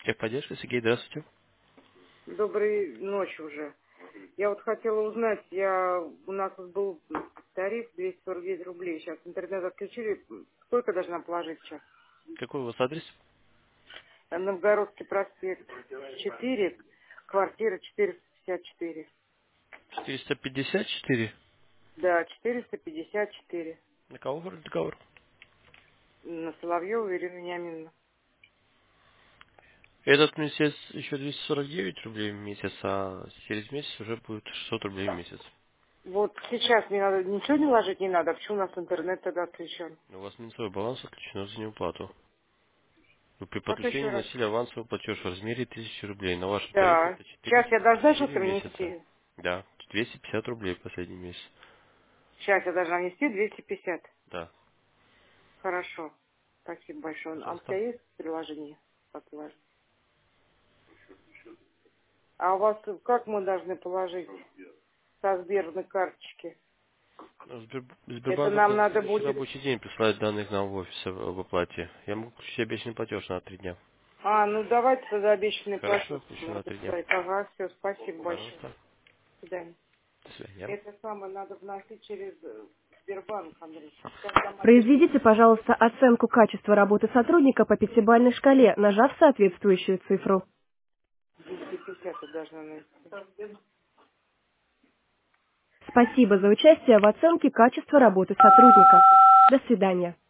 Техподдержка, Сергей, здравствуйте. Доброй ночи уже. Я вот хотела узнать, у нас вот был тариф 249 рублей. Сейчас интернет отключили. Сколько должна положить сейчас? Какой у вас адрес? Новгородский проспект 4, квартира 454. 454. Да, 454. На кого вроде договор? На Соловьеву Ирину Вениаминовну. Этот месяц еще 249 рублей в месяц, а через месяц уже будет 600 рублей в месяц. Вот сейчас мне надо, ничего не ложить не надо. А почему у нас интернет тогда отключен? У вас минусовой баланс отключен за неуплату. Вы при Как еще подключении раз? вносили авансовый платеж в размере 1000 рублей. На вашем тарифе Да. это Сейчас я должна 454 что-то месяца. внести. Да, 250 рублей последний месяц. Сейчас я должна внести 250. Да, Хорошо. Спасибо большое. А у тебя пожалуйста. есть приложение? Как положить? А у вас как мы должны положить со Сберной карточки? Это Сбербанк нам должен в надо следующий будет... рабочий день присылать данные к нам в офис об оплате. Я могу включить обещанный платеж на 3 дня. А, ну давайте тогда обещанный Хорошо, платеж включу на надо 3 дня. присылать. Ага, все, спасибо большое. Пожалуйста. До свидания. До свидания. Это самое надо вносить через Сбербанк, Андрей. Сейчас там Произведите, пожалуйста, оценку качества работы сотрудника по пятибалльной шкале, нажав соответствующую цифру. 250 я должна найти. Спасибо за участие в оценке качества работы сотрудника. До свидания.